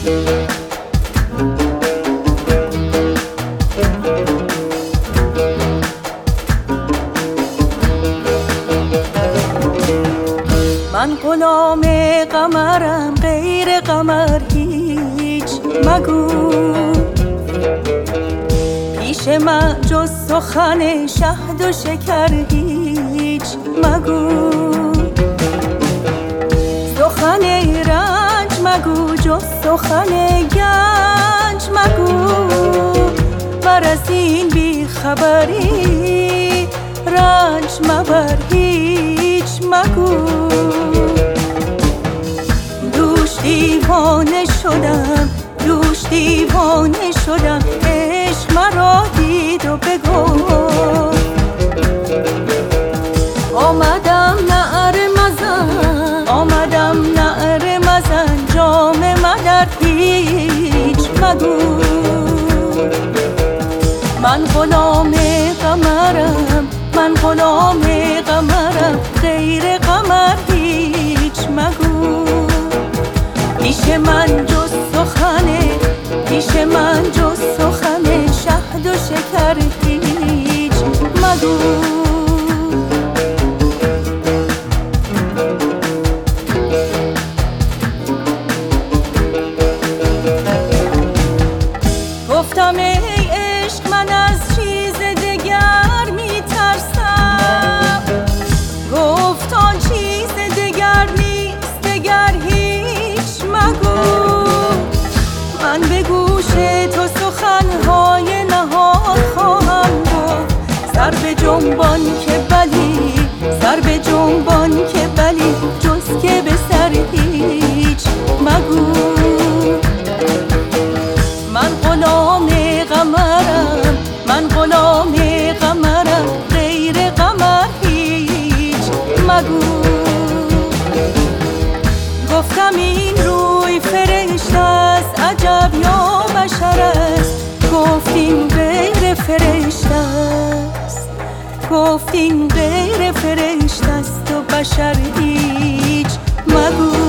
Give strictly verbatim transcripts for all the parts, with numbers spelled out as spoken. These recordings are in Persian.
من غلام قمرم، غیر قمر هیچ مگو. پیش من جز سخن شهد و شکر هیچ مگو. سخن رنج مگو، جز سخن گنج مگو. ور از این بی خبری رنج مبر هیچ مگو. دوش دیوانه شدم، دوش دیوانه شدم، عشق مرا دید و بگفت. آمدم نعره مزن، آمدم نعره مزن، جام مدر هیچ مگو. من غلام قمرم، من غلام قمرم، غیر قمر هیچ مگو. پیش من جز سخن، پیش من جز سخن شهد و شکر هیچ مگو. گفتم ای عشق من از چیز دگر می ترسم. گفت آن چیز دگر نیست، دگر هیچ مگو. من به گوش تو سخنهای نهان خواهم گفت. سر به جنبان که بلی، سر به جنبان که بلی، جز که به سر هیچ مگو. من غلام قمرم، من غلام قمرم، غیر قمر هیچ مگو. گفتم این روی فرشته است، عجب یا بشر است. گفتیم غیر فرشته است، گفتیم غیر فرشته است و بشر هیچ مگو.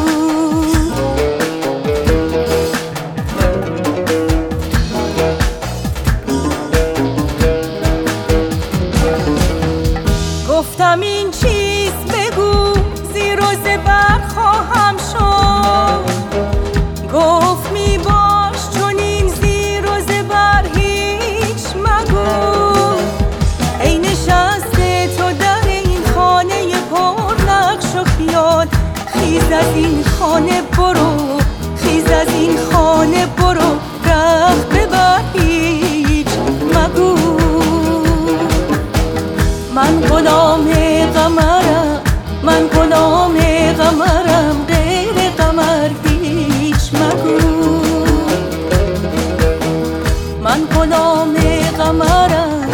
گفتم این چیز بگو، زیر و زبر خواهم شد. گفت می باش چون این زیر و زبر هیچ مگو. ای نشسته تو در این خانه پر نقش و خیال، خیز از این خانه برو، خیز از این خانه برو، رخت ببر هیچ مگو. من غلام قمرم، من غلام قمرم، غیر قمر هیچ مگو. من غلام قمرم،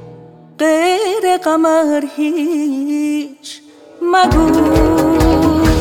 غیر قمر هیچ مگو.